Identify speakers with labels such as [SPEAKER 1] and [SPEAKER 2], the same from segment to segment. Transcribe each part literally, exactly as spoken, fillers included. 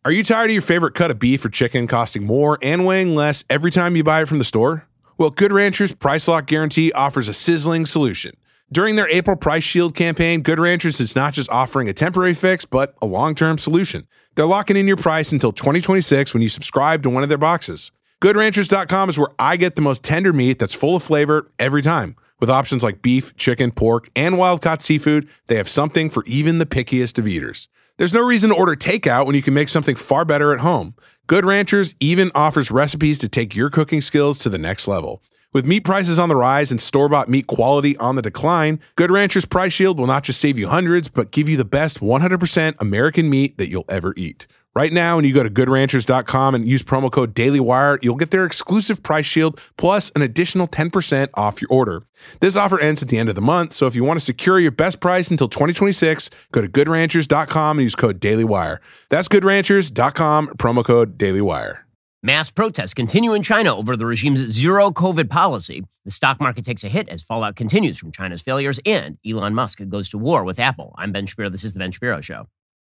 [SPEAKER 1] Are you tired of your favorite cut of beef or chicken costing more and weighing less every time you buy it from the store? Well, Good Ranchers Price Lock Guarantee offers a sizzling solution. During their April Price Shield campaign, Good Ranchers is not just offering a temporary fix, but a long-term solution. They're locking in your price until twenty twenty-six when you subscribe to one of their boxes. good ranchers dot com is where I get the most tender meat that's full of flavor every time. With options like beef, chicken, pork, and wild-caught seafood, they have something for even the pickiest of eaters. There's no reason to order takeout when you can make something far better at home. Good Ranchers even offers recipes to take your cooking skills to the next level. With meat prices on the rise and store-bought meat quality on the decline, Good Ranchers Price Shield will not just save you hundreds, but give you the best one hundred percent American meat that you'll ever eat. Right now, when you go to good ranchers dot com and use promo code DailyWire, you'll get their exclusive Price Shield plus an additional ten percent off your order. This offer ends at the end of the month, so if you want to secure your best price until twenty twenty-six, go to good ranchers dot com and use code DailyWire. That's good ranchers dot com, promo code DailyWire.
[SPEAKER 2] Mass protests continue in China over the regime's zero COVID policy. The stock market takes a hit as fallout continues from China's failures, and Elon Musk goes to war with Apple. I'm Ben Shapiro. This is The Ben Shapiro Show.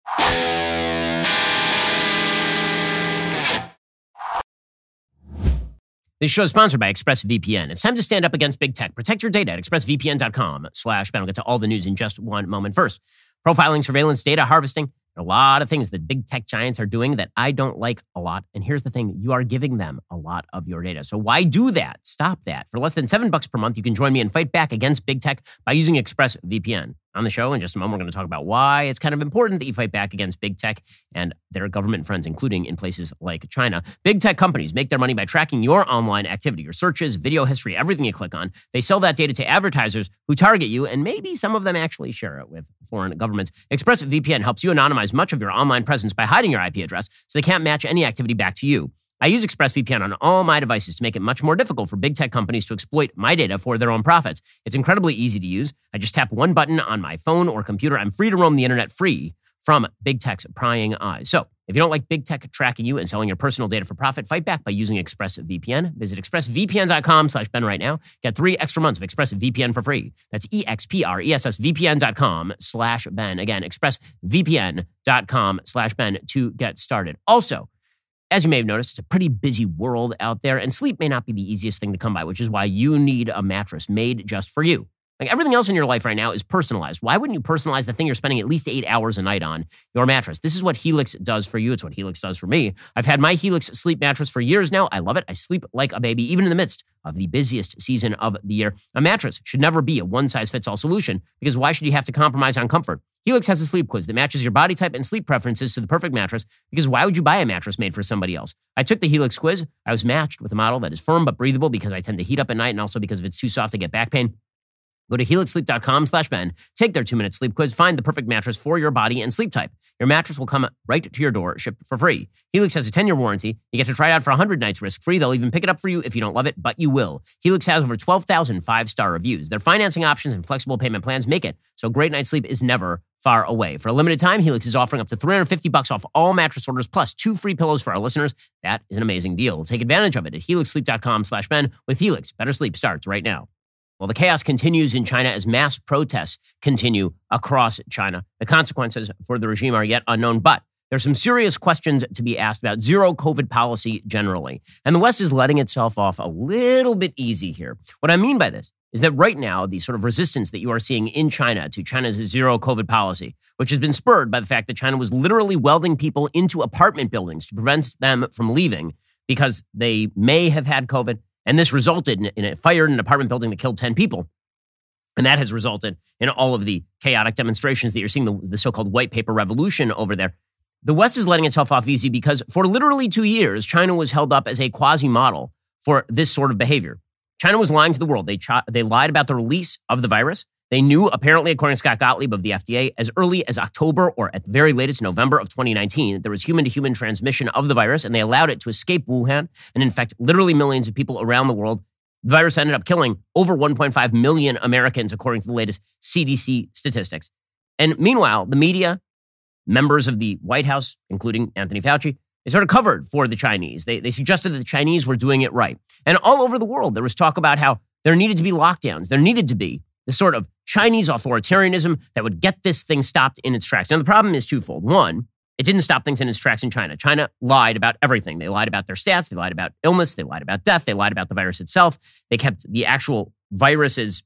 [SPEAKER 2] This show is sponsored by ExpressVPN. It's time to stand up against big tech. Protect your data at expressvpn.com slash Ben. I'll get to all the news in just one moment. First, profiling, surveillance, data harvesting. A lot of things that big tech giants are doing that I don't like a lot. And here's the thing, you are giving them a lot of your data. So why do that? Stop that. For less than seven bucks per month, you can join me and fight back against big tech by using ExpressVPN. On the show in just a moment, we're going to talk about why it's kind of important that you fight back against big tech and their government friends, including in places like China. Big tech companies make their money by tracking your online activity, your searches, video history, everything you click on. They sell that data to advertisers who target you, and maybe some of them actually share it with foreign governments. ExpressVPN helps you anonymize much of your online presence by hiding your I P address so they can't match any activity back to you. I use ExpressVPN on all my devices to make it much more difficult for big tech companies to exploit my data for their own profits. It's incredibly easy to use. I just tap one button on my phone or computer. I'm free to roam the internet free from big tech's prying eyes. So if you don't like big tech tracking you and selling your personal data for profit, fight back by using ExpressVPN. Visit expressvpn.com slash Ben right now. Get three extra months of ExpressVPN for free. That's E-X-P-R-E-S-S-V-P-N.com slash Ben. Again, expressvpn.com slash Ben to get started. Also, as you may have noticed, it's a pretty busy world out there, and sleep may not be the easiest thing to come by, which is why you need a mattress made just for you. Like everything else in your life right now is personalized. Why wouldn't you personalize the thing you're spending at least eight hours a night on, your mattress? This is what Helix does for you. It's what Helix does for me. I've had my Helix sleep mattress for years now. I love it. I sleep like a baby, even in the midst of the busiest season of the year. A mattress should never be a one-size-fits-all solution, because why should you have to compromise on comfort? Helix has a sleep quiz that matches your body type and sleep preferences to the perfect mattress, because why would you buy a mattress made for somebody else? I took the Helix quiz. I was matched with a model that is firm but breathable, because I tend to heat up at night, and also because if it's too soft, I get back pain. Go to helixsleep.com slash Ben, take their two-minute sleep quiz, find the perfect mattress for your body and sleep type. Your mattress will come right to your door, shipped for free. Helix has a ten-year warranty. You get to try it out for one hundred nights risk-free. They'll even pick it up for you if you don't love it, but you will. Helix has over twelve thousand five-star reviews. Their financing options and flexible payment plans make it so great night's sleep is never far away. For a limited time, Helix is offering up to three hundred fifty bucks off all mattress orders, plus two free pillows for our listeners. That is an amazing deal. Take advantage of it at helixsleep.com slash Ben. With Helix, better sleep starts right now. Well, the chaos continues in China as mass protests continue across China. The consequences for the regime are yet unknown, but there's some serious questions to be asked about zero COVID policy generally. And the West is letting itself off a little bit easy here. What I mean by this is that right now, the sort of resistance that you are seeing in China to China's zero COVID policy, which has been spurred by the fact that China was literally welding people into apartment buildings to prevent them from leaving because they may have had COVID. And this resulted in, in a fire in an apartment building that killed ten people. And that has resulted in all of the chaotic demonstrations that you're seeing, the, the so-called white paper revolution over there. The West is letting itself off easy because for literally two years, China was held up as a quasi-model for this sort of behavior. China was lying to the world. They, ch- they lied about the release of the virus. They knew, apparently, according to Scott Gottlieb of the F D A, as early as October or at the very latest November of twenty nineteen, that there was human-to-human transmission of the virus, and they allowed it to escape Wuhan and infect literally millions of people around the world. The virus ended up killing over one point five million Americans, according to the latest C D C statistics. And meanwhile, the media, members of the White House, including Anthony Fauci, they sort of covered for the Chinese. They, they suggested that the Chinese were doing it right. And all over the world, there was talk about how there needed to be lockdowns. There needed to be the sort of Chinese authoritarianism that would get this thing stopped in its tracks. Now, the problem is twofold. One, It didn't stop things in its tracks in China. China lied about everything. They lied about their stats. They lied about illness. They lied about death. They lied about the virus itself. They kept the actual virus's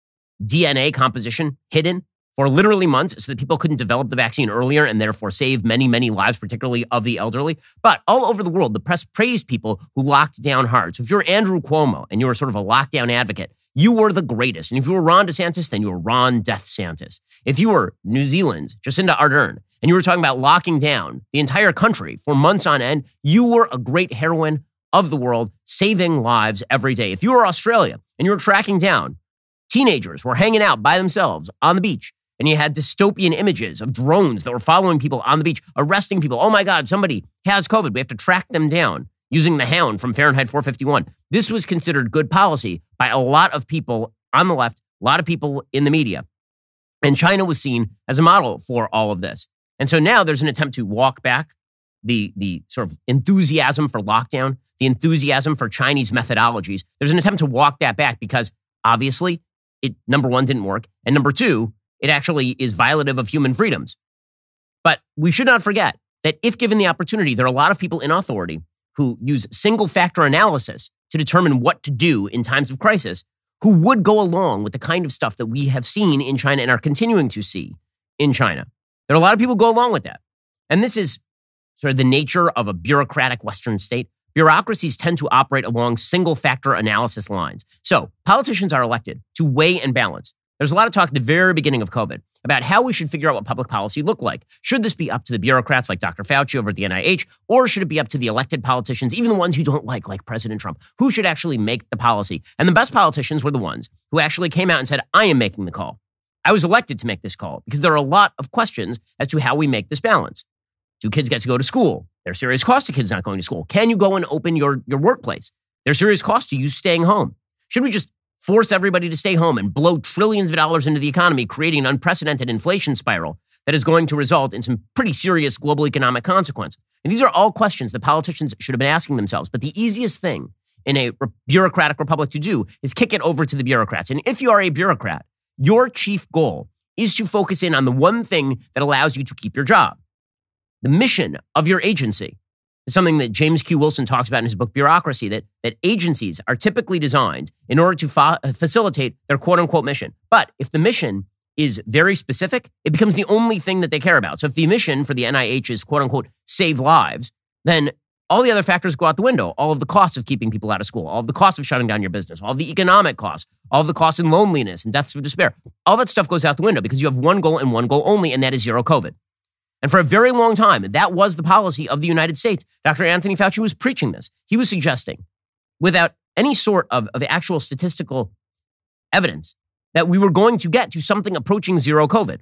[SPEAKER 2] D N A composition hidden for literally months so that people couldn't develop the vaccine earlier and therefore save many, many lives, particularly of the elderly. But all over the world, the press praised people who locked down hard. So if you're Andrew Cuomo and you were sort of a lockdown advocate, you were the greatest. And if you were Ron DeSantis, then you were Ron Death Santis. If you were New Zealand's Jacinda Ardern and you were talking about locking down the entire country for months on end, you were a great heroine of the world, saving lives every day. If you were Australia and you were tracking down teenagers who were hanging out by themselves on the beach, and you had dystopian images of drones that were following people on the beach, arresting people. Oh my God, somebody has COVID. We have to track them down using the Hound from Fahrenheit four fifty-one. This was considered good policy by a lot of people on the left, a lot of people in the media. And China was seen as a model for all of this. And so now there's an attempt to walk back the, the sort of enthusiasm for lockdown, the enthusiasm for Chinese methodologies. There's an attempt to walk that back because obviously it, number one, didn't work. And number two, it actually is violative of human freedoms. But we should not forget that if given the opportunity, there are a lot of people in authority who use single factor analysis to determine what to do in times of crisis, who would go along with the kind of stuff that we have seen in China and are continuing to see in China. There are a lot of people who go along with that. And this is sort of the nature of a bureaucratic Western state. Bureaucracies tend to operate along single factor analysis lines. So politicians are elected to weigh and balance. There's a lot of talk at the very beginning of COVID about how we should figure out what public policy looked like. Should this be up to the bureaucrats like Doctor Fauci over at the N I H, or should it be up to the elected politicians, even the ones you don't like, like President Trump? Who should actually make the policy? And the best politicians were the ones who actually came out and said, I am making the call. I was elected to make this call because there are a lot of questions as to how we make this balance. Do kids get to go to school? There's serious cost to kids not going to school. Can you go and open your, your workplace? There's serious cost to you staying home. Should we just force everybody to stay home and blow trillions of dollars into the economy, creating an unprecedented inflation spiral that is going to result in some pretty serious global economic consequence? And these are all questions that politicians should have been asking themselves. But the easiest thing in a re- bureaucratic republic to do is kick it over to the bureaucrats. And if you are a bureaucrat, your chief goal is to focus in on the one thing that allows you to keep your job. The mission of your agency is something that James Q. Wilson talks about in his book, Bureaucracy, that, that agencies are typically designed in order to fa- facilitate their quote-unquote mission. But if the mission is very specific, it becomes the only thing that they care about. So if the mission for the N I H is quote-unquote save lives, then all the other factors go out the window. All of the costs of keeping people out of school, all of the costs of shutting down your business, all of the economic costs, all of the costs in loneliness and deaths of despair. All that stuff goes out the window because you have one goal and one goal only, and that is zero COVID. And for a very long time, that was the policy of the United States. Doctor Anthony Fauci was preaching this. He was suggesting, without any sort of, of actual statistical evidence, that we were going to get to something approaching zero COVID.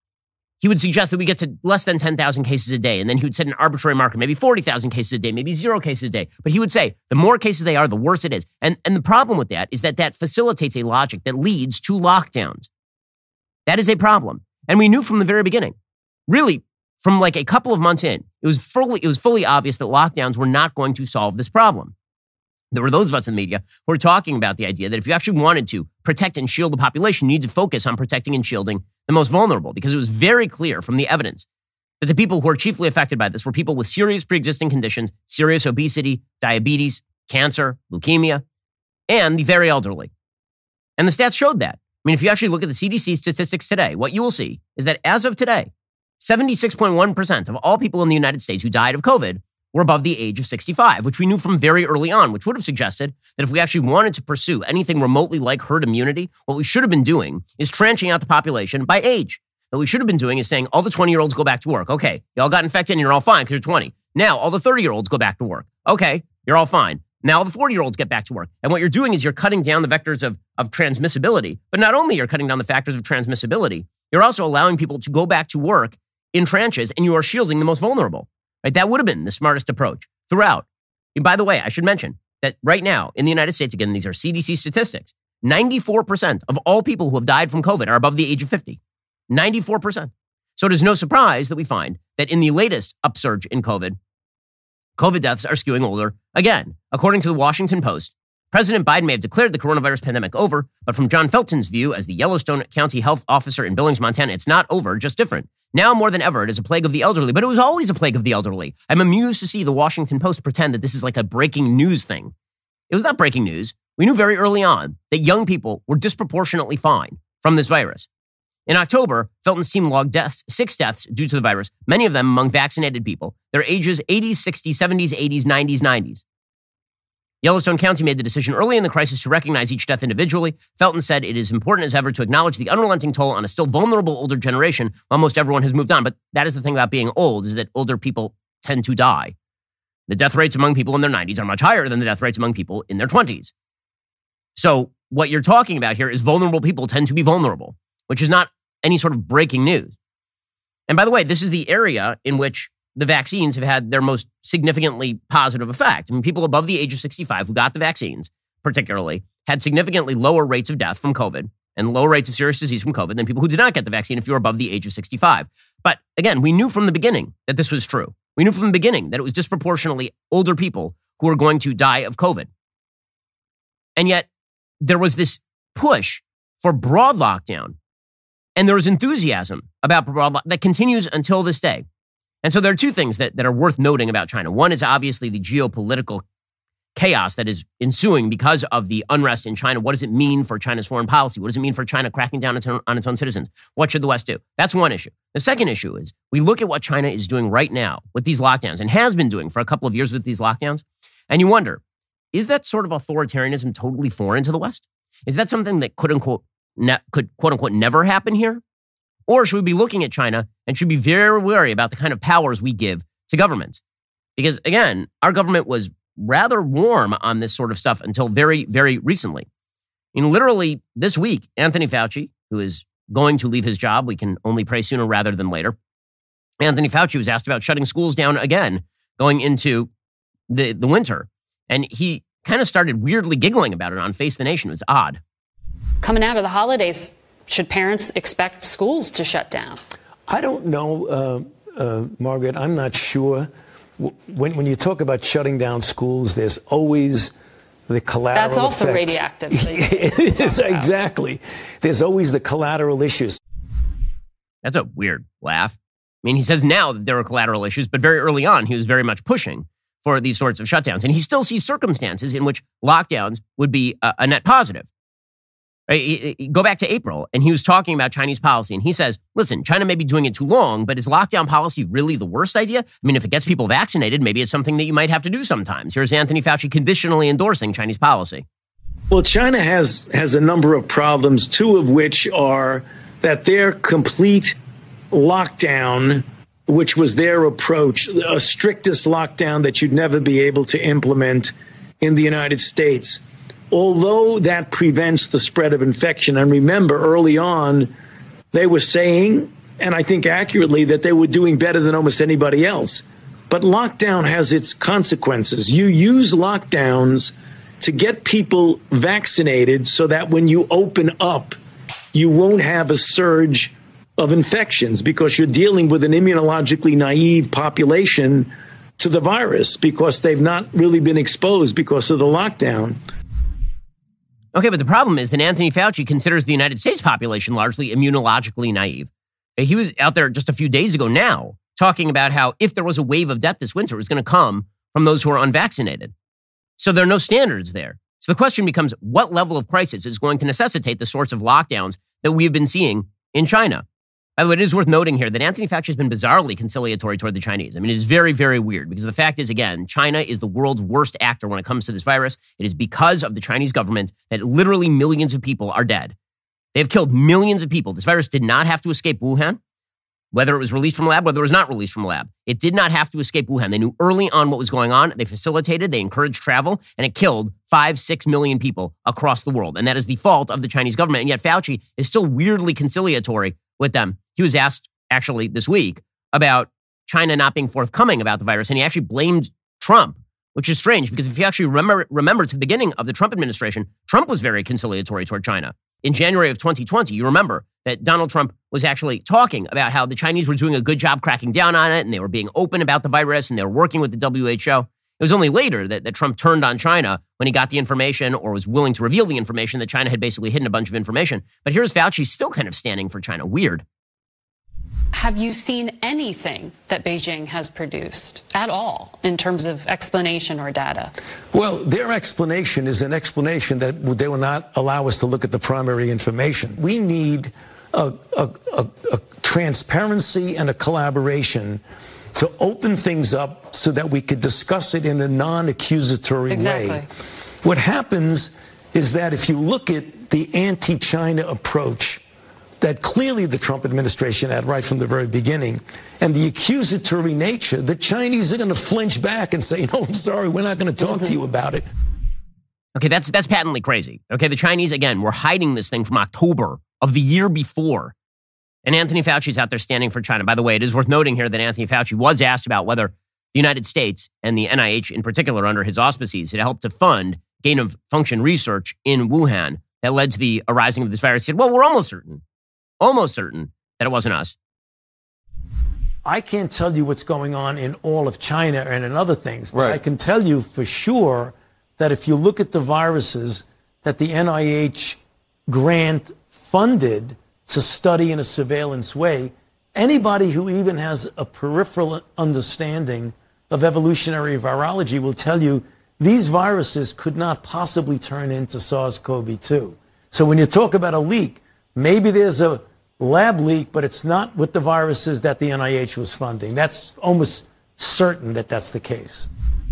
[SPEAKER 2] He would suggest that we get to less than ten thousand cases a day, and then he would set an arbitrary marker, maybe forty thousand cases a day, maybe zero cases a day. But he would say, the more cases they are, the worse it is. And, and the problem with that is that that facilitates a logic that leads to lockdowns. That is a problem. And we knew from the very beginning, really, from like a couple of months in, it was fully, it was fully obvious that lockdowns were not going to solve this problem. There were those of us in the media who were talking about the idea that if you actually wanted to protect and shield the population, you need to focus on protecting and shielding the most vulnerable, because it was very clear from the evidence that the people who are chiefly affected by this were people with serious pre-existing conditions, serious obesity, diabetes, cancer, leukemia, and the very elderly. And the stats showed that. I mean, if you actually look at the C D C statistics today, what you will see is that as of today, seventy-six point one percent of all people in the United States who died of COVID were above the age of sixty-five, which we knew from very early on, which would have suggested that if we actually wanted to pursue anything remotely like herd immunity, what we should have been doing is tranching out the population by age. What we should have been doing is saying all the twenty-year-olds go back to work. Okay, you all got infected and you're all fine because you're twenty. Now all the thirty-year-olds go back to work. Okay, you're all fine. Now all the forty-year-olds get back to work. And what you're doing is you're cutting down the vectors of, of transmissibility. But not only you're cutting down the factors of transmissibility, you're also allowing people to go back to work in tranches, and you are shielding the most vulnerable. Right? That would have been the smartest approach throughout. And by the way, I should mention that right now in the United States, again, these are C D C statistics, ninety-four percent of all people who have died from COVID are above the age of fifty. ninety-four percent. So it is no surprise that we find that in the latest upsurge in COVID, COVID deaths are skewing older again. According to the Washington Post, President Biden may have declared the coronavirus pandemic over, but from John Felton's view as the Yellowstone County Health Officer in Billings, Montana, it's not over, just different. Now more than ever, it is a plague of the elderly, but it was always a plague of the elderly. I'm amused to see the Washington Post pretend that this is like a breaking news thing. It was not breaking news. We knew very early on that young people were disproportionately fine from this virus. In October, Felton's team logged deaths, six deaths due to the virus, many of them among vaccinated people. Their ages eighties, sixties, seventies, eighties, nineties, nineties. Yellowstone County made the decision early in the crisis to recognize each death individually. Felton said it is important as ever to acknowledge the unrelenting toll on a still vulnerable older generation while most everyone has moved on. But that is the thing about being old, is that older people tend to die. The death rates among people in their nineties are much higher than the death rates among people in their twenties. So what you're talking about here is vulnerable people tend to be vulnerable, which is not any sort of breaking news. And by the way, this is the area in which the vaccines have had their most significantly positive effect. I mean, people above the age of sixty-five who got the vaccines, particularly, had significantly lower rates of death from COVID and lower rates of serious disease from COVID than people who did not get the vaccine if you were above the age of sixty-five. But again, we knew from the beginning that this was true. We knew from the beginning that it was disproportionately older people who were going to die of COVID. And yet, there was this push for broad lockdown. And there was enthusiasm about broad lockdown that continues until this day. And so there are two things that, that are worth noting about China. One is obviously the geopolitical chaos that is ensuing because of the unrest in China. What does it mean for China's foreign policy? What does it mean for China cracking down its own, on its own citizens? What should the West do? That's one issue. The second issue is we look at what China is doing right now with these lockdowns and has been doing for a couple of years with these lockdowns. And you wonder, is that sort of authoritarianism totally foreign to the West? Is that something that could unquote, ne- could quote unquote never happen here? Or should we be looking at China and should be very wary about the kind of powers we give to governments? Because again, our government was rather warm on this sort of stuff until very, very recently. I mean, literally this week, Anthony Fauci, who is going to leave his job, we can only pray sooner rather than later. Anthony Fauci was asked about shutting schools down again, going into the, the winter. And he kind of started weirdly giggling about it on Face the Nation. It was odd.
[SPEAKER 3] Coming out of the holidays, should parents expect schools to shut down?
[SPEAKER 4] I don't know, uh, uh, Margaret. I'm not sure. When, when you talk about shutting down schools, there's always the collateral
[SPEAKER 3] That's also
[SPEAKER 4] effects.
[SPEAKER 3] radioactive.
[SPEAKER 4] It is, exactly. There's always the collateral issues.
[SPEAKER 2] That's a weird laugh. I mean, he says now that there are collateral issues, but very early on, he was very much pushing for these sorts of shutdowns. And he still sees circumstances in which lockdowns would be a, a net positive. Right? Go back to April, and he was talking about Chinese policy, and he says, listen, China may be doing it too long, but is lockdown policy really the worst idea? I mean, if it gets people vaccinated, maybe it's something that you might have to do sometimes. Here's Anthony Fauci conditionally endorsing Chinese policy.
[SPEAKER 5] Well, China has, has a number of problems, two of which are that their complete lockdown, which was their approach, a strictest lockdown that you'd never be able to implement in the United States, although that prevents the spread of infection. And remember, early on, they were saying, and I think accurately, that they were doing better than almost anybody else. But lockdown has its consequences. You use lockdowns to get people vaccinated so that when you open up, you won't have a surge of infections because you're dealing with an immunologically naive population to the virus because they've not really been exposed because of the lockdown.
[SPEAKER 2] Okay, but the problem is that Anthony Fauci considers the United States population largely immunologically naive. He was out there just a few days ago now talking about how if there was a wave of death this winter, it was going to come from those who are unvaccinated. So there are no standards there. So the question becomes, what level of crisis is going to necessitate the sorts of lockdowns that we have been seeing in China? By the way, it is worth noting here that Anthony Fauci has been bizarrely conciliatory toward the Chinese. I mean, it is very, very weird because the fact is, again, China is the world's worst actor when it comes to this virus. It is because of the Chinese government that literally millions of people are dead. They have killed millions of people. This virus did not have to escape Wuhan, whether it was released from a lab, whether it was not released from a lab. It did not have to escape Wuhan. They knew early on what was going on. They facilitated, they encouraged travel, and it killed five, six million people across the world. And that is the fault of the Chinese government. And yet Fauci is still weirdly conciliatory with them. He was asked, actually, this week about China not being forthcoming about the virus, and he actually blamed Trump, which is strange because if you actually remember, remember to the beginning of the Trump administration, Trump was very conciliatory toward China. In January of twenty twenty, you remember that Donald Trump was actually talking about how the Chinese were doing a good job cracking down on it, and they were being open about the virus, and they were working with the W H O. It was only later that, that Trump turned on China when he got the information or was willing to reveal the information that China had basically hidden a bunch of information. But here's Fauci still kind of standing for China. Weird.
[SPEAKER 3] Have you seen anything that Beijing has produced at all in terms of explanation or data?
[SPEAKER 4] Well, their explanation is an explanation that they will not allow us to look at the primary information. We need a, a, a, a transparency and a collaboration to open things up so that we could discuss it in a non-accusatory
[SPEAKER 3] exactly.
[SPEAKER 4] way. What happens is that if you look at the anti-China approach that clearly the Trump administration had right from the very beginning, and the accusatory nature, the Chinese are going to flinch back and say, no, I'm sorry, we're not going to talk mm-hmm. to you about it.
[SPEAKER 2] Okay, that's that's patently crazy. Okay, the Chinese, again, were hiding this thing from October of the year before. And Anthony Fauci's out there standing for China. By the way, it is worth noting here that Anthony Fauci was asked about whether the United States and the N I H in particular under his auspices had helped to fund gain-of-function research in Wuhan that led to the arising of this virus. He said, well, we're almost certain, almost certain that it wasn't us.
[SPEAKER 4] I can't tell you what's going on in all of China and in other things, but
[SPEAKER 1] right.
[SPEAKER 4] I can tell you for sure that if you look at the viruses that the N I H grant funded to study in a surveillance way, anybody who even has a peripheral understanding of evolutionary virology will tell you these viruses could not possibly turn into SARS-C o V two. So when you talk about a leak, maybe there's a lab leak, but it's not with the viruses that the N I H was funding. That's almost certain that that's the case.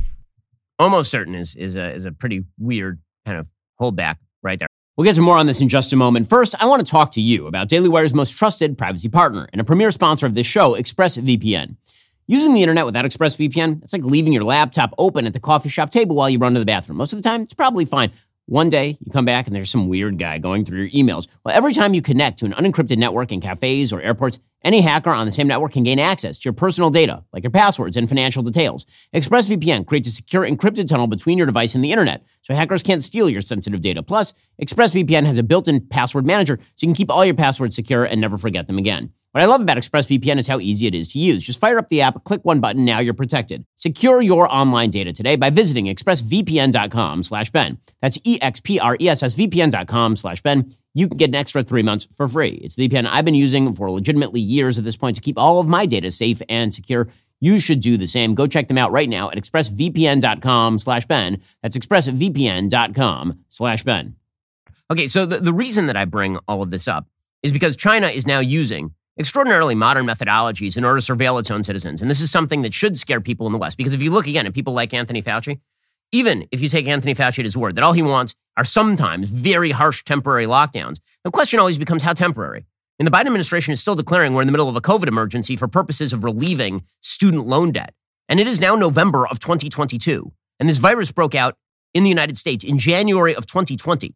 [SPEAKER 2] Almost certain is, is, a, is a pretty weird kind of holdback right there. We'll get to more on this in just a moment. First, I want to talk to you about Daily Wire's most trusted privacy partner and a premier sponsor of this show, ExpressVPN. Using the internet without ExpressVPN, it's like leaving your laptop open at the coffee shop table while you run to the bathroom. Most of the time, it's probably fine. One day, you come back and there's some weird guy going through your emails. Well, every time you connect to an unencrypted network in cafes or airports, any hacker on the same network can gain access to your personal data, like your passwords and financial details. ExpressVPN creates a secure encrypted tunnel between your device and the internet, so hackers can't steal your sensitive data. Plus, ExpressVPN has a built-in password manager, so you can keep all your passwords secure and never forget them again. What I love about ExpressVPN is how easy it is to use. Just fire up the app, click one button, now you're protected. Secure your online data today by visiting expressvpn.com slash Ben. That's E-X-P-R-E-S-S-V-P-N.com slash Ben. You can get an extra three months for free. It's the V P N I've been using for legitimately years at this point to keep all of my data safe and secure. You should do the same. Go check them out right now at expressvpn.com slash Ben. That's expressvpn.com slash Ben. Okay, so the, the reason that I bring all of this up is because China is now using extraordinarily modern methodologies in order to surveil its own citizens. And this is something that should scare people in the West. Because if you look again at people like Anthony Fauci, even if you take Anthony Fauci at his word that all he wants are sometimes very harsh temporary lockdowns, the question always becomes how temporary. And the Biden administration is still declaring we're in the middle of a COVID emergency for purposes of relieving student loan debt. And it is now November of twenty twenty-two. And this virus broke out in the United States in January of twenty twenty.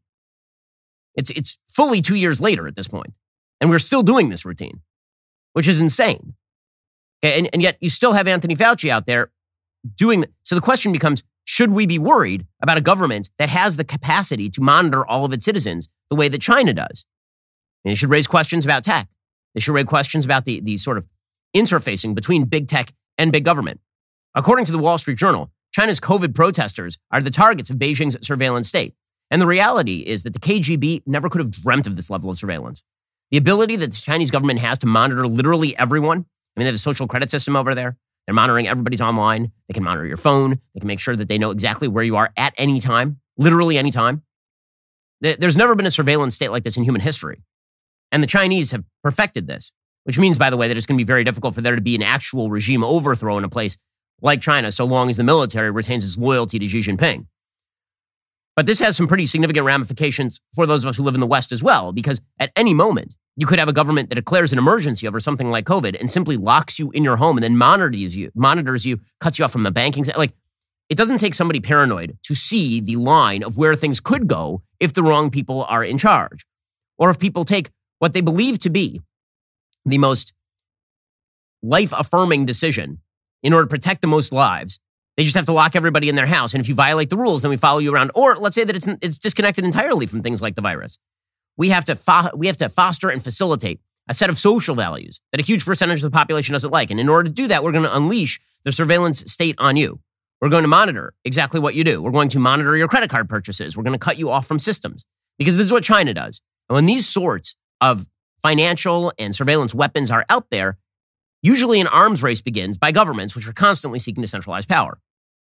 [SPEAKER 2] It's, it's fully two years later at this point. And we're still doing this routine, which is insane. And, and yet you still have Anthony Fauci out there doing that. So the question becomes, should we be worried about a government that has the capacity to monitor all of its citizens the way that China does? And it should raise questions about tech. They should raise questions about the, the sort of interfacing between big tech and big government. According to the Wall Street Journal, China's COVID protesters are the targets of Beijing's surveillance state. And the reality is that the K G B never could have dreamt of this level of surveillance. The ability that the Chinese government has to monitor literally everyone. I mean, they have a social credit system over there. They're monitoring everybody's online. They can monitor your phone. They can make sure that they know exactly where you are at any time, literally any time. There's never been a surveillance state like this in human history. And the Chinese have perfected this, which means, by the way, that it's going to be very difficult for there to be an actual regime overthrow in a place like China, so long as the military retains its loyalty to Xi Jinping. But this has some pretty significant ramifications for those of us who live in the West as well, because at any moment, you could have a government that declares an emergency over something like COVID and simply locks you in your home and then monitors you, monitors you, cuts you off from the banking. Like, it doesn't take somebody paranoid to see the line of where things could go if the wrong people are in charge, or if people take what they believe to be the most life-affirming decision in order to protect the most lives. They just have to lock everybody in their house. And if you violate the rules, then we follow you around. Or let's say that it's it's disconnected entirely from things like the virus. We have to fo- we have to foster and facilitate a set of social values that a huge percentage of the population doesn't like. And in order to do that, we're going to unleash the surveillance state on you. We're going to monitor exactly what you do. We're going to monitor your credit card purchases. We're going to cut you off from systems because this is what China does. And when these sorts of financial and surveillance weapons are out there, usually an arms race begins by governments, which are constantly seeking to centralize power.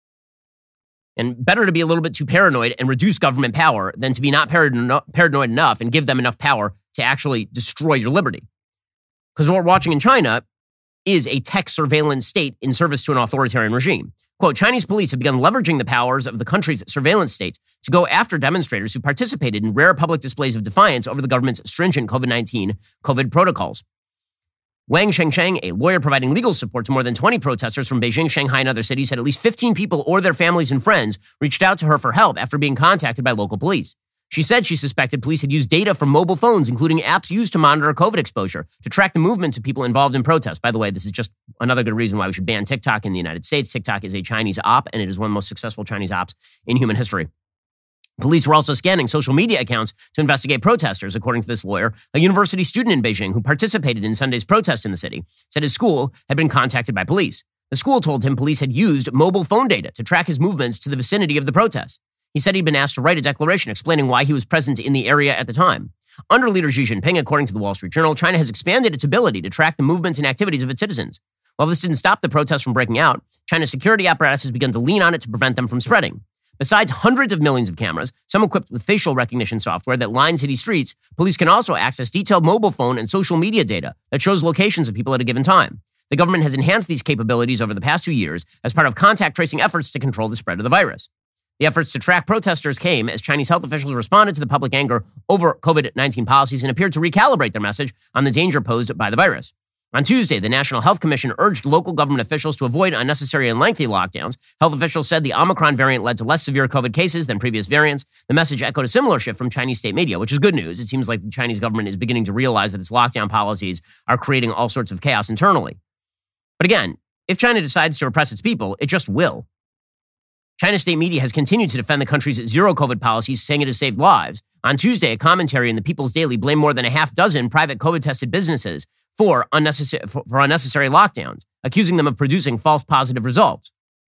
[SPEAKER 2] And better to be a little bit too paranoid and reduce government power than to be not paranoid enough and give them enough power to actually destroy your liberty. Because what we're watching in China is a tech surveillance state in service to an authoritarian regime. Quote, Chinese police have begun leveraging the powers of the country's surveillance state to go after demonstrators who participated in rare public displays of defiance over the government's stringent COVID nineteen COVID protocols. Wang Shengsheng, a lawyer providing legal support to more than twenty protesters from Beijing, Shanghai, and other cities, said at least fifteen people or their families and friends reached out to her for help after being contacted by local police. She said she suspected police had used data from mobile phones, including apps used to monitor COVID exposure, to track the movements of people involved in protests. By the way, this is just another good reason why we should ban TikTok in the United States. TikTok is a Chinese op, and it is one of the most successful Chinese ops in human history. Police were also scanning social media accounts to investigate protesters, according to this lawyer. A university student in Beijing who participated in Sunday's protest in the city said his school had been contacted by police. The school told him police had used mobile phone data to track his movements to the vicinity of the protests. He said he'd been asked to write a declaration explaining why he was present in the area at the time. Under leader Xi Jinping, according to the Wall Street Journal, China has expanded its ability to track the movements and activities of its citizens. While this didn't stop the protests from breaking out, China's security apparatus has begun to lean on it to prevent them from spreading. Besides hundreds of millions of cameras, some equipped with facial recognition software that line city streets, police can also access detailed mobile phone and social media data that shows locations of people at a given time. The government has enhanced these capabilities over the past two years as part of contact tracing efforts to control the spread of the virus. The efforts to track protesters came as Chinese health officials responded to the public anger over COVID nineteen policies and appeared to recalibrate their message on the danger posed by the virus. On Tuesday, the National Health Commission urged local government officials to avoid unnecessary and lengthy lockdowns. Health officials said the Omicron variant led to less severe COVID cases than previous variants. The message echoed a similar shift from Chinese state media, which is good news. It seems like the Chinese government is beginning to realize that its lockdown policies are creating all sorts of chaos internally. But again, if China decides to repress its people, it just will. China's state media has continued to defend the country's zero COVID policies, saying it has saved lives. On Tuesday, a commentary in the People's Daily blamed more than a half dozen private COVID-tested businesses for unnecessary, for, for unnecessary lockdowns, accusing them of producing false positive results.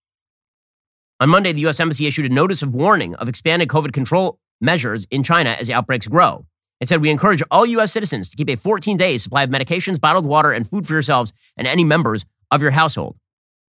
[SPEAKER 2] On Monday, the U S Embassy issued a notice of warning of expanded COVID control measures in China as outbreaks grow. It said, we encourage all U S citizens to keep a fourteen-day supply of medications, bottled water, and food for yourselves and any members of your household.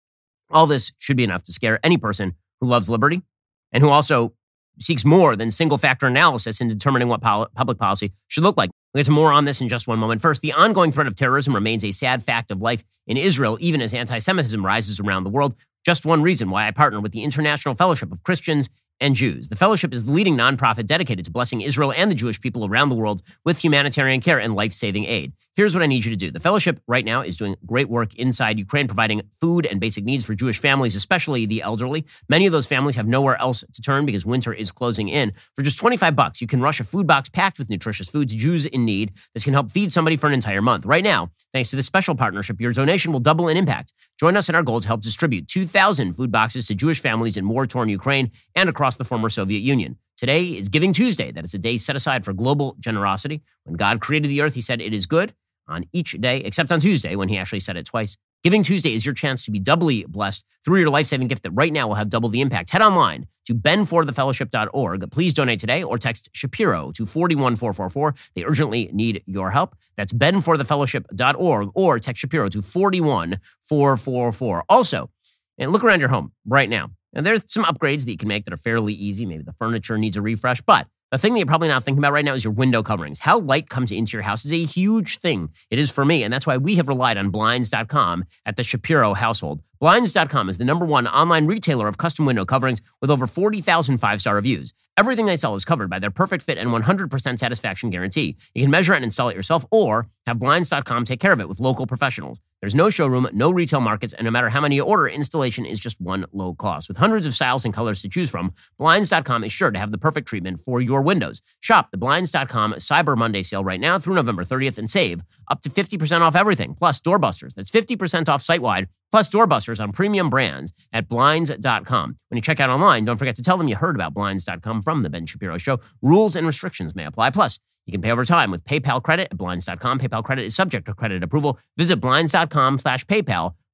[SPEAKER 2] All this should be enough to scare any person who loves liberty and who also seeks more than single-factor analysis in determining what pol- public policy should look like. We'll get to more on this in just one moment. First, the ongoing threat of terrorism remains a sad fact of life in Israel, even as anti-Semitism rises around the world. Just one reason why I partner with the International Fellowship of Christians and Jews. The fellowship is the leading nonprofit dedicated to blessing Israel and the Jewish people around the world with humanitarian care and life-saving aid. Here's what I need you to do. The fellowship right now is doing great work inside Ukraine, providing food and basic needs for Jewish families, especially the elderly. Many of those families have nowhere else to turn because winter is closing in. For just twenty-five bucks, you can rush a food box packed with nutritious food to Jews in need. This can help feed somebody for an entire month. Right now, thanks to this special partnership, your donation will double in impact. Join us in our goal to help distribute two thousand food boxes to Jewish families in war-torn Ukraine and across the former Soviet Union. Today is Giving Tuesday. That is a day set aside for global generosity. When God created the earth, he said it is good on each day, except on Tuesday when he actually said it twice. Giving Tuesday is your chance to be doubly blessed through your life-saving gift that right now will have double the impact. Head online to ben for the fellowship dot org. Please donate today or text Shapiro to four one four four four. They urgently need your help. That's ben for the fellowship dot org or text Shapiro to four one four four four. Also, and look around your home right now. And there's some upgrades that you can make that are fairly easy. Maybe the furniture needs a refresh, but the thing that you're probably not thinking about right now is your window coverings. How light comes into your house is a huge thing. It is for me, and that's why we have relied on Blinds dot com at the Shapiro household. Blinds dot com is the number one online retailer of custom window coverings with over forty thousand five-star reviews. Everything they sell is covered by their perfect fit and one hundred percent satisfaction guarantee. You can measure it and install it yourself or have Blinds dot com take care of it with local professionals. There's no showroom, no retail markets, and no matter how many you order, installation is just one low cost. With hundreds of styles and colors to choose from, Blinds dot com is sure to have the perfect treatment for your windows. Shop the Blinds dot com Cyber Monday sale right now through November thirtieth and save up to fifty percent off everything, plus doorbusters. That's fifty percent off site-wide, plus doorbusters on premium brands at Blinds dot com. When you check out online, don't forget to tell them you heard about Blinds dot com from The Ben Shapiro Show. Rules and restrictions may apply. Plus, you can pay over time with PayPal credit at Blinds dot com. PayPal credit is subject to credit approval. Visit Blinds dot com slash PayPal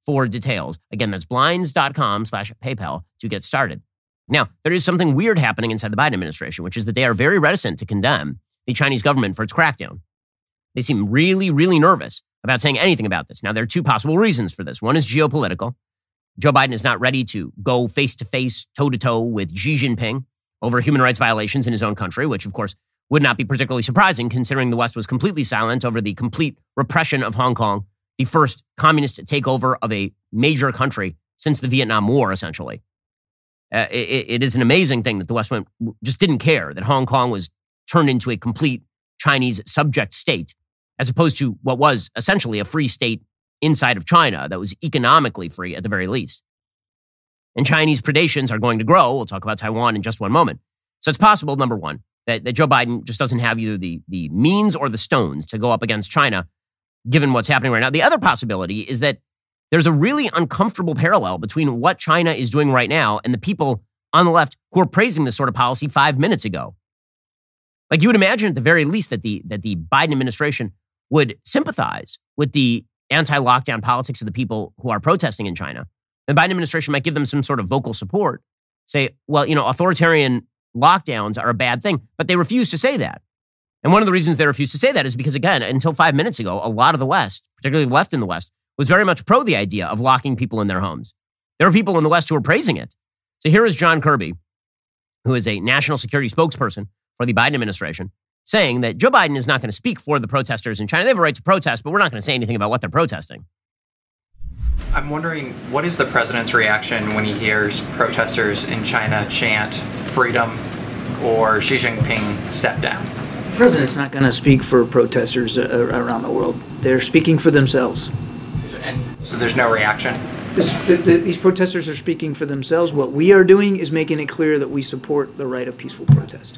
[SPEAKER 2] for details. Again, that's blinds.com slash PayPal to get started. Now, there is something weird happening inside the Biden administration, which is that they are very reticent to condemn the Chinese government for its crackdown. They seem really, really nervous about saying anything about this. Now, there are two possible reasons for this. One is geopolitical. Joe Biden is not ready to go face-to-face, toe-to-toe with Xi Jinping over human rights violations in his own country, which, of course, would not be particularly surprising considering the West was completely silent over the complete repression of Hong Kong, the first communist takeover of a major country since the Vietnam War, essentially. Uh, it, it is an amazing thing that the West went, just didn't care that Hong Kong was turned into a complete Chinese subject state, as opposed to what was essentially a free state inside of China that was economically free at the very least. And Chinese predations are going to grow. We'll talk about Taiwan in just one moment. So it's possible, number one, that, that Joe Biden just doesn't have either the, the means or the stones to go up against China, given what's happening right now. The other possibility is that there's a really uncomfortable parallel between what China is doing right now and the people on the left who are praising this sort of policy five minutes ago. Like, you would imagine at the very least that the that the Biden administration would sympathize with the anti-lockdown politics of the people who are protesting in China. The Biden administration might give them some sort of vocal support, say, well, you know, authoritarian lockdowns are a bad thing, but they refuse to say that. And one of the reasons they refuse to say that is because, again, until five minutes ago, a lot of the West, particularly the left in the West, was very much pro the idea of locking people in their homes. There are people in the West who are praising it. So here is John Kirby, who is a national security spokesperson for the Biden administration, saying that Joe Biden is not going to speak for the protesters in China. They have a right to protest, but we're not going to say anything about what they're protesting.
[SPEAKER 6] I'm wondering, what is the president's reaction when he hears protesters in China chant freedom or Xi Jinping step down?
[SPEAKER 7] The president's not going to speak for protesters uh, around the world. They're speaking for themselves.
[SPEAKER 6] And so there's no reaction?
[SPEAKER 7] This, the, the, these protesters are speaking for themselves. What we are doing is making it clear that we support the right of peaceful protest.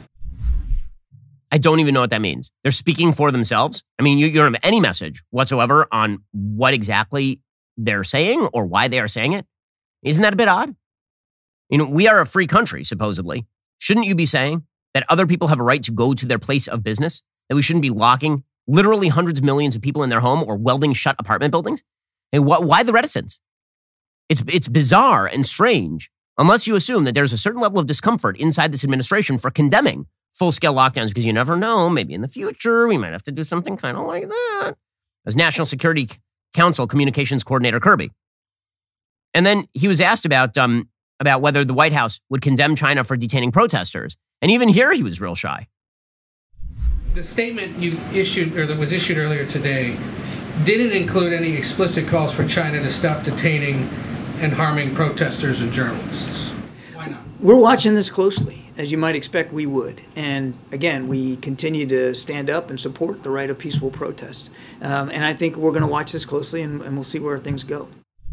[SPEAKER 2] I don't even know what that means. They're speaking for themselves. I mean, you, you don't have any message whatsoever on what exactly they're saying or why they are saying it. Isn't that a bit odd? You know, we are a free country, supposedly. Shouldn't you be saying that other people have a right to go to their place of business? That we shouldn't be locking literally hundreds of millions of people in their home or welding shut apartment buildings? And wh- why the reticence? It's, it's bizarre and strange, unless you assume that there's a certain level of discomfort inside this administration for condemning full-scale lockdowns, because you never know, maybe in the future, we might have to do something kind of like that. As National Security Council Communications Coordinator Kirby. And then he was asked about, um, about whether the White House would condemn China for detaining protesters. And even here, he was real shy.
[SPEAKER 8] The statement you issued, or that was issued earlier today, didn't include any explicit calls for China to stop detaining and harming protesters and journalists. Why not?
[SPEAKER 7] We're watching this closely. As you might expect, we would. And again, we continue to stand up and support the right of peaceful protest. Um, and I think we're going to watch this closely, and, and we'll see where things go.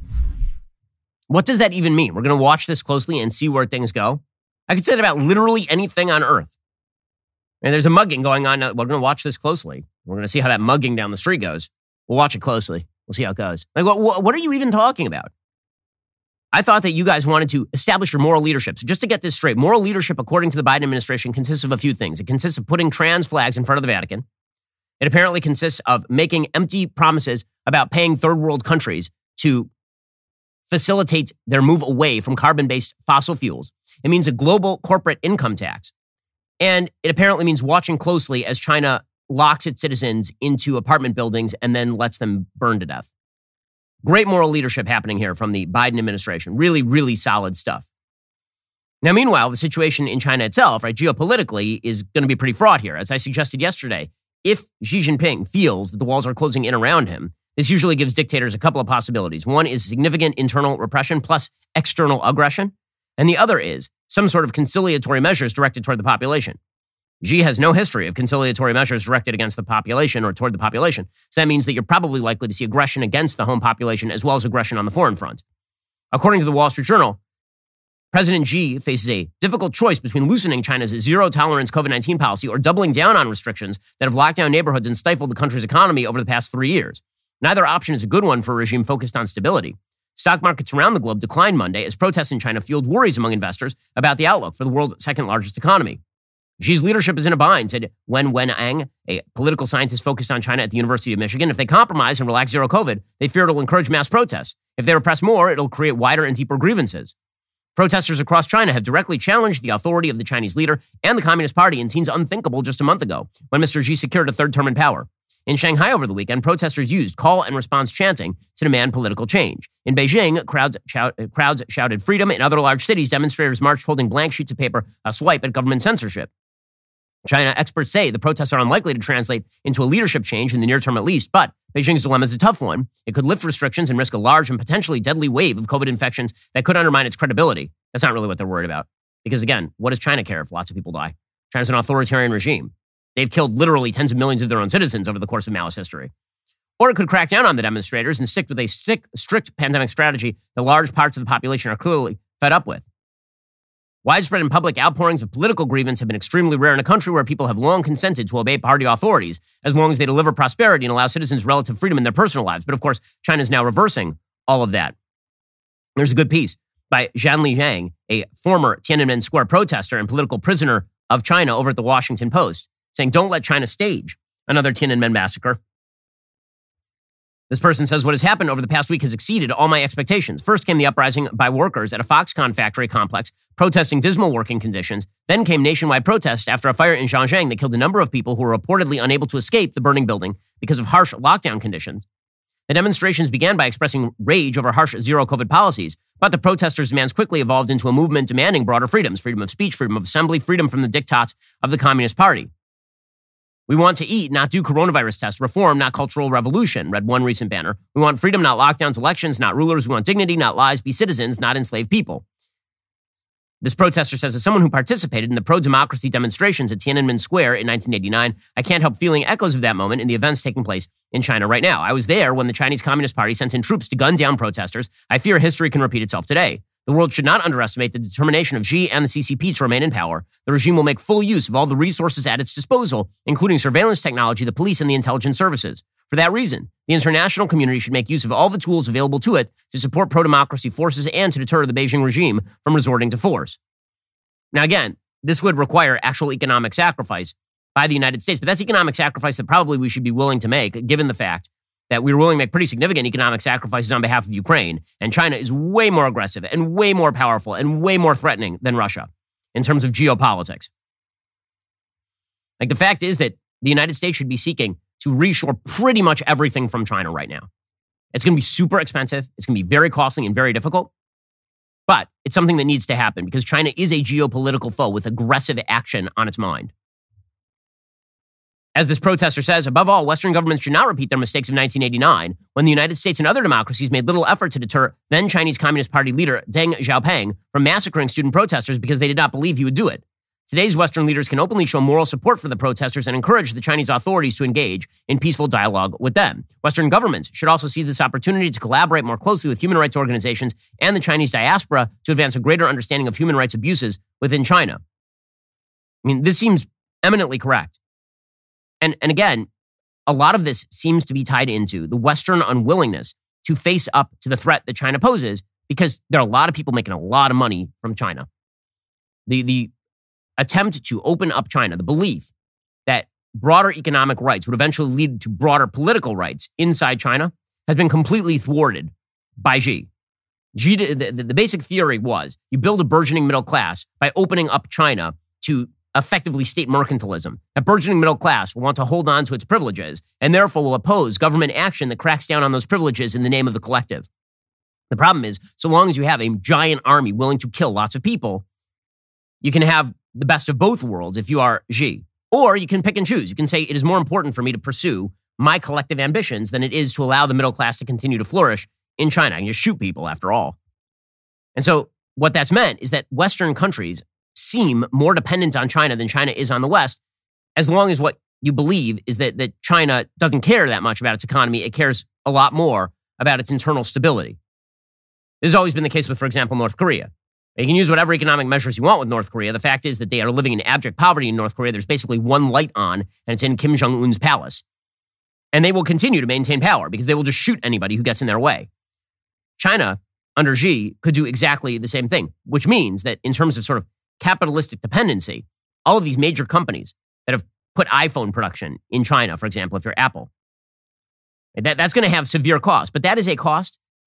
[SPEAKER 2] What does that even mean? We're going to watch this closely and see where things go? I could say that about literally anything on earth. And there's a mugging going on. We're going to watch this closely. We're going to see how that mugging down the street goes. We'll watch it closely. We'll see how it goes. Like, what, what are you even talking about? I thought that you guys wanted to establish your moral leadership. So just to get this straight, moral leadership, according to the Biden administration, consists of a few things. It consists of putting trans flags in front of the Vatican. It apparently consists of making empty promises about paying third world countries to facilitate their move away from carbon-based fossil fuels. It means a global corporate income tax. And it apparently means watching closely as China locks its citizens into apartment buildings and then lets them burn to death. Great moral leadership happening here from the Biden administration. Really, really solid stuff. Now, meanwhile, the situation in China itself, right, geopolitically, is going to be pretty fraught here. As I suggested yesterday, if Xi Jinping feels that the walls are closing in around him, this usually gives dictators a couple of possibilities. One is significant internal repression plus external aggression. And the other is some sort of conciliatory measures directed toward the population. Xi has no history of conciliatory measures directed against the population or toward the population. So that means that you're probably likely to see aggression against the home population as well as aggression on the foreign front. According to the Wall Street Journal, President Xi faces a difficult choice between loosening China's zero-tolerance COVID nineteen policy or doubling down on restrictions that have locked down neighborhoods and stifled the country's economy over the past three years. Neither option is a good one for a regime focused on stability. Stock markets around the globe declined Monday as protests in China fueled worries among investors about the outlook for the world's second-largest economy. Xi's leadership is in a bind, said Wen Wenang, a political scientist focused on China at the University of Michigan. If they compromise and relax zero COVID, they fear it will encourage mass protests. If they repress more, it'll create wider and deeper grievances. Protesters across China have directly challenged the authority of the Chinese leader and the Communist Party in scenes unthinkable just a month ago, when Mister Xi secured a third term in power. In Shanghai over the weekend, protesters used call and response chanting to demand political change. In Beijing, crowds, shout, crowds shouted freedom. In other large cities, demonstrators marched holding blank sheets of paper, a swipe at government censorship. China experts say the protests are unlikely to translate into a leadership change in the near term at least, but Beijing's dilemma is a tough one. It could lift restrictions and risk a large and potentially deadly wave of COVID infections that could undermine its credibility. That's not really what they're worried about. Because again, what does China care if lots of people die? China's an authoritarian regime. They've killed literally tens of millions of their own citizens over the course of Maoist history. Or it could crack down on the demonstrators and stick with a strict, strict pandemic strategy that large parts of the population are clearly fed up with. Widespread and public outpourings of political grievance have been extremely rare in a country where people have long consented to obey party authorities as long as they deliver prosperity and allow citizens relative freedom in their personal lives. But of course, China is now reversing all of that. There's a good piece by Zhan Lijiang, a former Tiananmen Square protester and political prisoner of China, over at the Washington Post, saying, don't let China stage another Tiananmen massacre. This person says, what has happened over the past week has exceeded all my expectations. First came the uprising by workers at a Foxconn factory complex protesting dismal working conditions. Then came nationwide protests after a fire in Zhangjiang that killed a number of people who were reportedly unable to escape the burning building because of harsh lockdown conditions. The demonstrations began by expressing rage over harsh zero-COVID policies, but the protesters' demands quickly evolved into a movement demanding broader freedoms, freedom of speech, freedom of assembly, freedom from the diktats of the Communist Party. We want to eat, not do coronavirus tests. Reform, not cultural revolution, read one recent banner. We want freedom, not lockdowns, elections, not rulers. We want dignity, not lies. Be citizens, not enslaved people. This protester says, as someone who participated in the pro-democracy demonstrations at Tiananmen Square in nineteen eighty-nine, I can't help feeling echoes of that moment in the events taking place in China right now. I was there when the Chinese Communist Party sent in troops to gun down protesters. I fear history can repeat itself today. The world should not underestimate the determination of Xi and the C C P to remain in power. The regime will make full use of all the resources at its disposal, including surveillance technology, the police, and the intelligence services. For that reason, the international community should make use of all the tools available to it to support pro-democracy forces and to deter the Beijing regime from resorting to force. Now, again, this would require actual economic sacrifice by the United States, but that's economic sacrifice that probably we should be willing to make, given the fact that we were willing to make pretty significant economic sacrifices on behalf of Ukraine, and China is way more aggressive and way more powerful and way more threatening than Russia in terms of geopolitics. Like, the fact is that the United States should be seeking to reshore pretty much everything from China right now. It's going to be super expensive. It's going to be very costly and very difficult. But it's something that needs to happen because China is a geopolitical foe with aggressive action on its mind. As this protester says, above all, Western governments should not repeat their mistakes of nineteen eighty-nine, when the United States and other democracies made little effort to deter then Chinese Communist Party leader Deng Xiaoping from massacring student protesters because they did not believe he would do it. Today's Western leaders can openly show moral support for the protesters and encourage the Chinese authorities to engage in peaceful dialogue with them. Western governments should also see this opportunity to collaborate more closely with human rights organizations and the Chinese diaspora to advance a greater understanding of human rights abuses within China. I mean, this seems eminently correct. And, and again, a lot of this seems to be tied into the Western unwillingness to face up to the threat that China poses because there are a lot of people making a lot of money from China. The, the attempt to open up China, the belief that broader economic rights would eventually lead to broader political rights inside China has been completely thwarted by Xi. Xi the, the, the basic theory was you build a burgeoning middle class by opening up China to effectively state mercantilism. That burgeoning middle class will want to hold on to its privileges and therefore will oppose government action that cracks down on those privileges in the name of the collective. The problem is, so long as you have a giant army willing to kill lots of people, you can have the best of both worlds if you are Xi. Or you can pick and choose. You can say, it is more important for me to pursue my collective ambitions than it is to allow the middle class to continue to flourish in China. I can just shoot people after all. And so what that's meant is that Western countries seem more dependent on China than China is on the West, as long as what you believe is that, that China doesn't care that much about its economy. It cares a lot more about its internal stability. This has always been the case with, for example, North Korea. You can use whatever economic measures you want with North Korea. The fact is that they are living in abject poverty in North Korea. There's basically one light on, and it's in Kim Jong-un's palace. And they will continue to maintain power because they will just shoot anybody who gets in their way. China, under Xi, could do exactly the same thing, which means that in terms of sort of capitalistic dependency, all of these major companies that have put iPhone production in China, for example, if you're Apple, that, that's going to have severe costs. But that is a cost that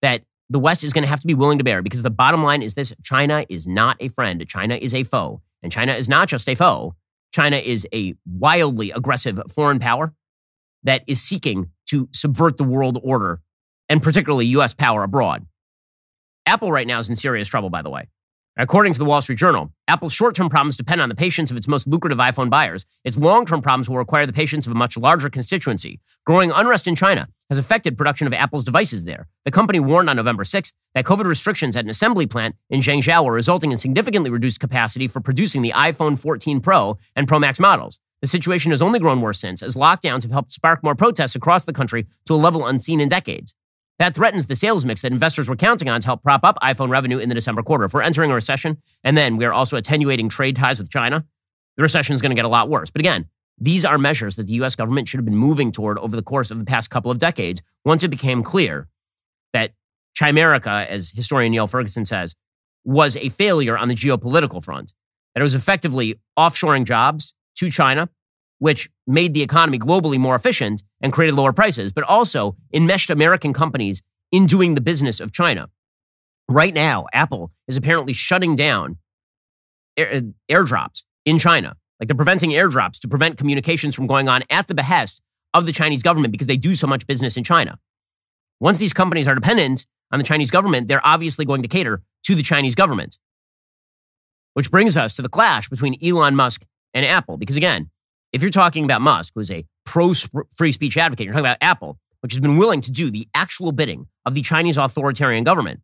[SPEAKER 2] the West is going to have to be willing to bear, because the bottom line is this: China is not a friend. China is a foe. And China is not just a foe. China is a wildly aggressive foreign power that is seeking to subvert the world order, and particularly U S power abroad. Apple right now is in serious trouble, by the way. According to the Wall Street Journal, Apple's short-term problems depend on the patience of its most lucrative iPhone buyers. Its long-term problems will require the patience of a much larger constituency. Growing unrest in China has affected production of Apple's devices there. The company warned on November sixth that COVID restrictions at an assembly plant in Zhengzhou were resulting in significantly reduced capacity for producing the iPhone fourteen Pro and Pro Max models. The situation has only grown worse since, as lockdowns have helped spark more protests across the country to a level unseen in decades. That threatens the sales mix that investors were counting on to help prop up iPhone revenue in the December quarter. If we're entering a recession, and then we are also attenuating trade ties with China, the recession is going to get a lot worse. But again, these are measures that the U S government should have been moving toward over the course of the past couple of decades, once it became clear that Chimerica, as historian Neil Ferguson says, was a failure on the geopolitical front, that it was effectively offshoring jobs to China, which made the economy globally more efficient and created lower prices, but also enmeshed American companies in doing the business of China. Right now, Apple is apparently shutting down air, airdrops in China. Like, they're preventing airdrops to prevent communications from going on at the behest of the Chinese government because they do so much business in China. Once these companies are dependent on the Chinese government, they're obviously going to cater to the Chinese government. Which brings us to the clash between Elon Musk and Apple. Because again, if you're talking about Musk, who's a pro-free speech advocate, you're talking about Apple, which has been willing to do the actual bidding of the Chinese authoritarian government.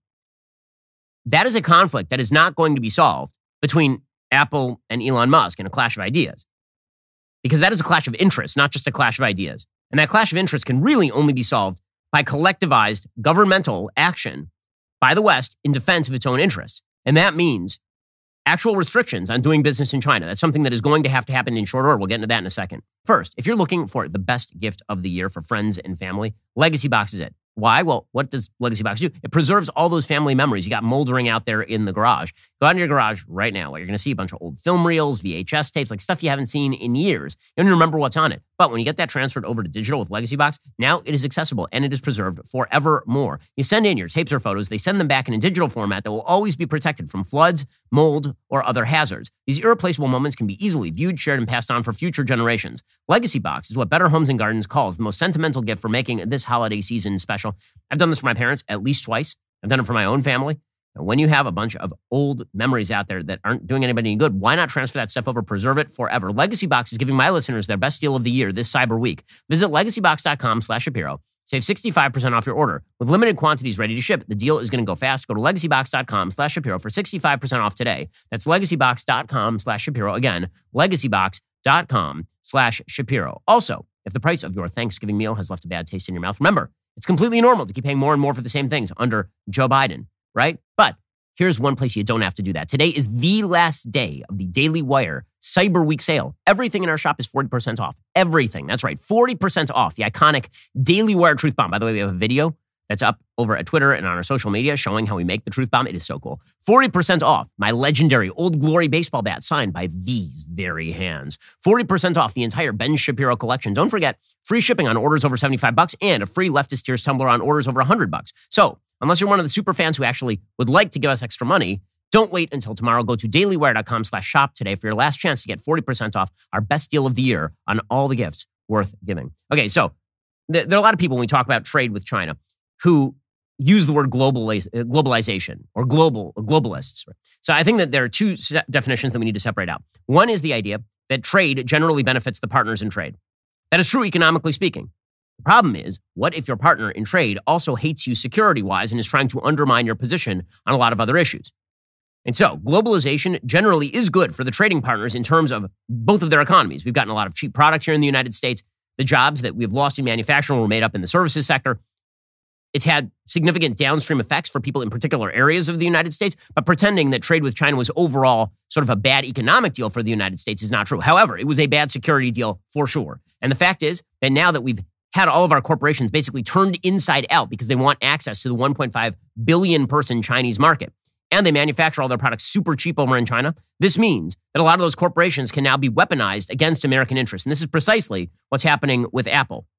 [SPEAKER 2] That is a conflict that is not going to be solved between Apple and Elon Musk in a clash of ideas. Because that is a clash of interests, not just a clash of ideas. And that clash of interests can really only be solved by collectivized governmental action by the West in defense of its own interests. And that means actual restrictions on doing business in China. That's something that is going to have to happen in short order. We'll get into that in a second. First, if you're looking for the best gift of the year for friends and family, Legacy Box is it. Why? Well, what does Legacy Box do? It preserves all those family memories you got moldering out there in the garage. Go out in your garage right now where you're going to see a bunch of old film reels, V H S tapes, like stuff you haven't seen in years. You don't even remember what's on it. But when you get that transferred over to digital with Legacy Box, now it is accessible and it is preserved forevermore. You send in your tapes or photos, they send them back in a digital format that will always be protected from floods, mold, or other hazards. These irreplaceable moments can be easily viewed, shared, and passed on for future generations. Legacy Box is what Better Homes and Gardens calls the most sentimental gift for making this holiday season special. I've done this for my parents at least twice. I've done it for my own family. And when you have a bunch of old memories out there that aren't doing anybody any good, why not transfer that stuff over, preserve it forever? Legacy Box is giving my listeners their best deal of the year this Cyber Week. Visit legacybox.com slash Shapiro. Save sixty-five percent off your order. With limited quantities ready to ship, the deal is going to go fast. Go to legacybox.com slash Shapiro for sixty-five percent off today. That's legacybox.com slash Shapiro. Again, legacybox.com slash Shapiro. Also, if the price of your Thanksgiving meal has left a bad taste in your mouth, remember, it's completely normal to keep paying more and more for the same things under Joe Biden, right? But here's one place you don't have to do that. Today is the last day of the Daily Wire Cyber Week sale. Everything in our shop is forty percent off. Everything. That's right. forty percent off the iconic Daily Wire Truth Bomb. By the way, we have a video that's up over at Twitter and on our social media showing how we make the Truth Bomb. It is so cool. forty percent off my legendary Old Glory baseball bat signed by these very hands. forty percent off the entire Ben Shapiro collection. Don't forget, free shipping on orders over seventy-five bucks and a free Leftist Tears tumbler on orders over one hundred bucks. So, unless you're one of the super fans who actually would like to give us extra money, don't wait until tomorrow. Go to dailywire.com slash shop today for your last chance to get forty percent off our best deal of the year on all the gifts worth giving. Okay, so th- there are a lot of people when we talk about trade with China who use the word globaliz- globalization or global or globalists. So I think that there are two se- definitions that we need to separate out. One is the idea that trade generally benefits the partners in trade. That is true economically speaking. The problem is, what if your partner in trade also hates you security-wise and is trying to undermine your position on a lot of other issues? And so globalization generally is good for the trading partners in terms of both of their economies. We've gotten a lot of cheap products here in the United States. The jobs that we've lost in manufacturing were made up in the services sector. It's had significant downstream effects for people in particular areas of the United States, but pretending that trade with China was overall sort of a bad economic deal for the United States is not true. However, it was a bad security deal for sure. And the fact is that now that we've had all of our corporations basically turned inside out because they want access to the one point five billion person Chinese market, and they manufacture all their products super cheap over in China, this means that a lot of those corporations can now be weaponized against American interests. And this is precisely what's happening with Apple.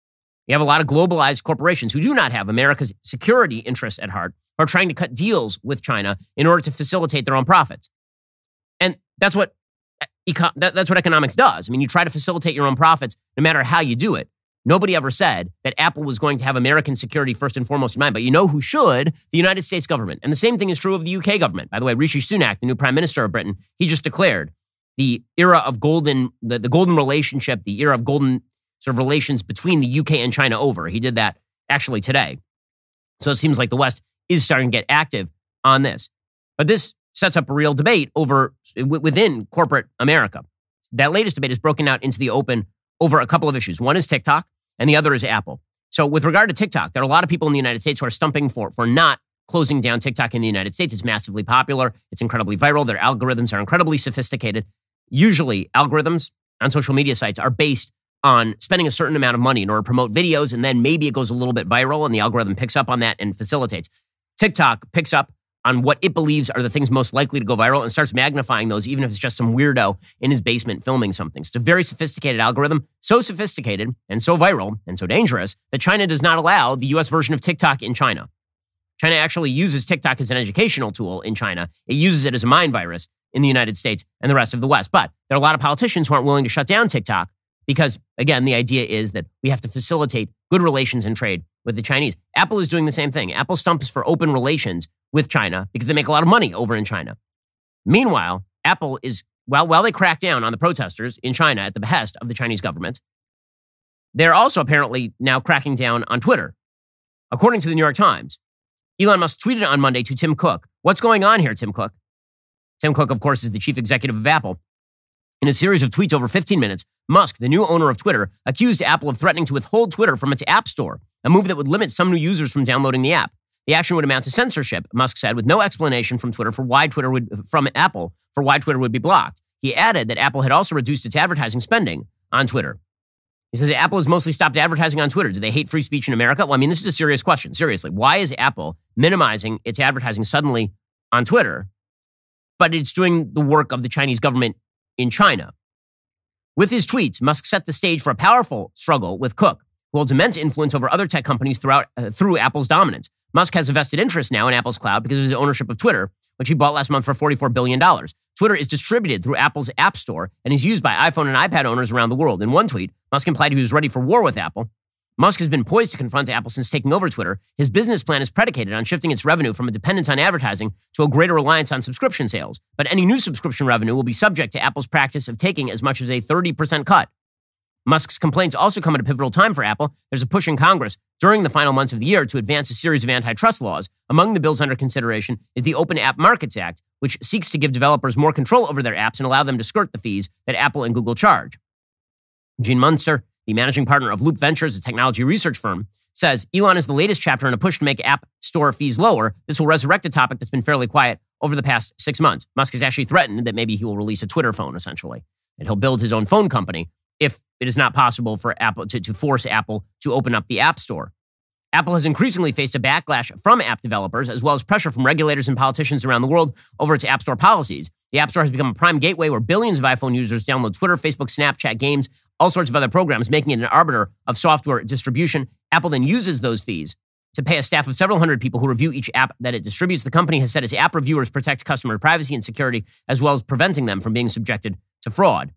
[SPEAKER 2] You have a lot of globalized corporations who do not have America's security interests at heart, who are trying to cut deals with China in order to facilitate their own profits. And that's what eco- that, that's what economics does. I mean, you try to facilitate your own profits no matter how you do it. Nobody ever said that Apple was going to have American security first and foremost in mind. But you know who should? The United States government. And the same thing is true of the U K government. By the way, Rishi Sunak, the new prime minister of Britain, he just declared the era of golden, the, the golden relationship, the era of golden sort of relations between the U K and China over. He did that actually today. So it seems like the West is starting to get active on this. But this sets up a real debate over within corporate America. That latest debate is broken out into the open over a couple of issues. One is TikTok, and the other is Apple. So with regard to TikTok, there are a lot of people in the United States who are stumping for, for not closing down TikTok in the United States. It's massively popular. It's incredibly viral. Their algorithms are incredibly sophisticated. Usually, algorithms on social media sites are based on spending a certain amount of money in order to promote videos, and then maybe it goes a little bit viral, and the algorithm picks up on that and facilitates. TikTok picks up on what it believes are the things most likely to go viral and starts magnifying those, even if it's just some weirdo in his basement filming something. So it's a very sophisticated algorithm, so sophisticated and so viral and so dangerous that China does not allow the U S version of TikTok in China. China actually uses TikTok as an educational tool in China. It uses it as a mind virus in the United States and the rest of the West. But there are a lot of politicians who aren't willing to shut down TikTok because, again, the idea is that we have to facilitate good relations and trade with the Chinese. Apple is doing the same thing. Apple stumps for open relations with China because they make a lot of money over in China. Meanwhile, Apple is, while, while they crack down on the protesters in China at the behest of the Chinese government, they're also apparently now cracking down on Twitter. According to the New York Times, Elon Musk tweeted on Monday to Tim Cook, "What's going on here, Tim Cook?" Tim Cook, of course, is the chief executive of Apple. In a series of tweets over fifteen minutes, Musk, the new owner of Twitter, accused Apple of threatening to withhold Twitter from its App Store, a move that would limit some new users from downloading the app. The action would amount to censorship, Musk said, with no explanation from Twitter for why Twitter would, from Apple for why Twitter would be blocked. He added that Apple had also reduced its advertising spending on Twitter. He says Apple has mostly stopped advertising on Twitter. Do they hate free speech in America? Well, I mean, this is a serious question. Seriously, why is Apple minimizing its advertising suddenly on Twitter, but it's doing the work of the Chinese government in China? With his tweets, Musk set the stage for a powerful struggle with Cook, who holds immense influence over other tech companies throughout uh, through Apple's dominance. Musk has a vested interest now in Apple's cloud because of his ownership of Twitter, which he bought last month for forty-four billion dollars. Twitter is distributed through Apple's App Store and is used by iPhone and iPad owners around the world. In one tweet, Musk implied he was ready for war with Apple. Musk has been poised to confront Apple since taking over Twitter. His business plan is predicated on shifting its revenue from a dependence on advertising to a greater reliance on subscription sales. But any new subscription revenue will be subject to Apple's practice of taking as much as a thirty percent cut. Musk's complaints also come at a pivotal time for Apple. There's a push in Congress during the final months of the year to advance a series of antitrust laws. Among the bills under consideration is the Open App Markets Act, which seeks to give developers more control over their apps and allow them to skirt the fees that Apple and Google charge. Gene Munster, the managing partner of Loop Ventures, a technology research firm, says Elon is the latest chapter in a push to make App Store fees lower. This will resurrect a topic that's been fairly quiet over the past six months. Musk has actually threatened that maybe he will release a Twitter phone, essentially, and he'll build his own phone company if it is not possible for Apple to, to force Apple to open up the App Store. Apple has increasingly faced a backlash from app developers, as well as pressure from regulators and politicians around the world over its App Store policies. The App Store has become a prime gateway where billions of iPhone users download Twitter, Facebook, Snapchat, games, all sorts of other programs, making it an arbiter of software distribution. Apple then uses those fees to pay a staff of several hundred people who review each app that it distributes. The company has said its app reviewers protect customer privacy and security, as well as preventing them from being subjected to fraud.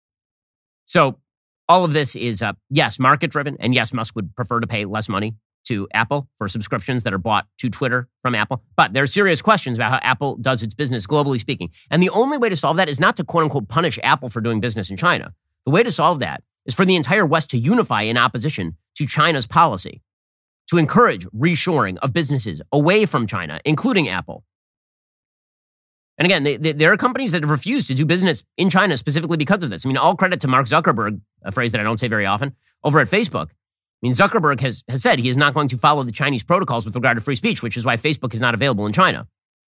[SPEAKER 2] So all of this is, uh, yes, market-driven, and yes, Musk would prefer to pay less money to Apple for subscriptions that are bought to Twitter from Apple. But there are serious questions about how Apple does its business, globally speaking. And the only way to solve that is not to, quote-unquote, punish Apple for doing business in China. The way to solve that is for the entire West to unify in opposition to China's policy, to encourage reshoring of businesses away from China, including Apple. And again, they, they, there are companies that have refused to do business in China specifically because of this. I mean, all credit to Mark Zuckerberg, a phrase that I don't say very often, over at Facebook. I mean, Zuckerberg has, has said he is not going to follow the Chinese protocols with regard to free speech, which is why Facebook is not available in China.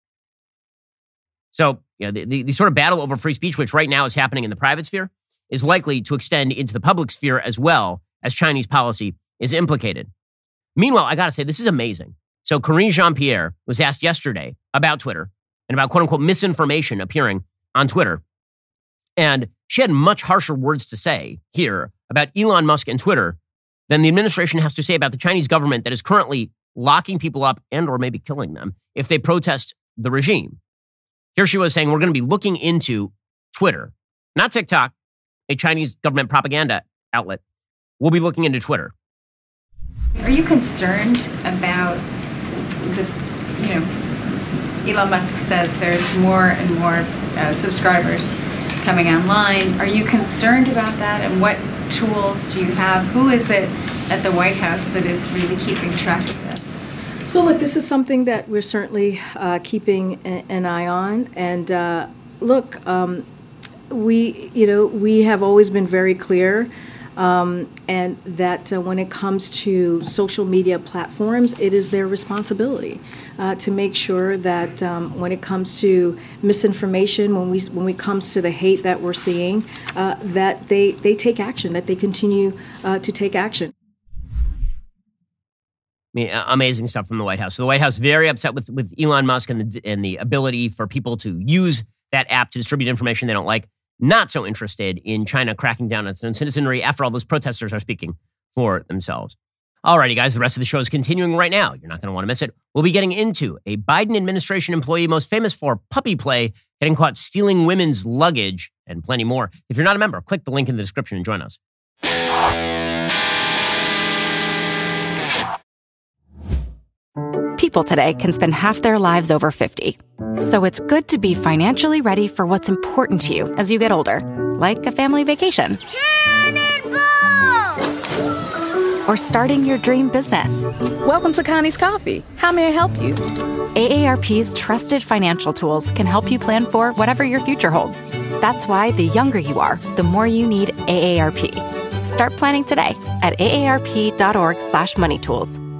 [SPEAKER 2] So, you know, the, the, the sort of battle over free speech, which right now is happening in the private sphere, is likely to extend into the public sphere as well as Chinese policy is implicated. Meanwhile, I got to say, this is amazing. So Karine Jean-Pierre was asked yesterday about Twitter and about quote-unquote misinformation appearing on Twitter. And she had much harsher words to say here about Elon Musk and Twitter than the administration has to say about the Chinese government that is currently locking people up and or maybe killing them if they protest the regime. Here she was saying, we're going to be looking into Twitter, not TikTok, a Chinese government propaganda outlet. We'll be looking into Twitter.
[SPEAKER 9] Are you concerned about the, you know, Elon Musk says there's more and more uh, subscribers coming online. Are you concerned about that? And what tools do you have? Who is it at the White House that is really keeping track of this?
[SPEAKER 10] So look, this is something that we're certainly uh, keeping a, an eye on. And uh, look, um, we, you know, we have always been very clear um, and that uh, when it comes to social media platforms, it is their responsibility uh, to make sure that um, when it comes to misinformation, when we when it comes to the hate that we're seeing, uh, that they, they take action, that they continue uh, to take action.
[SPEAKER 2] I mean, amazing stuff from the White House. So the White House very upset with, with Elon Musk and the, and the ability for people to use that app to distribute information they don't like. Not so interested in China cracking down on its own citizenry. After all, those protesters are speaking for themselves. Alrighty, guys, the rest of the show is continuing right now. You're not going to want to miss it. We'll be getting into a Biden administration employee most famous for puppy play, getting caught stealing women's luggage, and plenty more. If you're not a member, click the link in the description and join us.
[SPEAKER 11] People today can spend half their lives over fifty. So it's good to be financially ready for what's important to you as you get older, like a family vacation. Cannonball! Or starting your dream business.
[SPEAKER 12] Welcome to Connie's Coffee. How may I help you?
[SPEAKER 11] A A R P's trusted financial tools can help you plan for whatever your future holds. That's why the younger you are, the more you need A A R P. Start planning today at aarp.org slash money tools.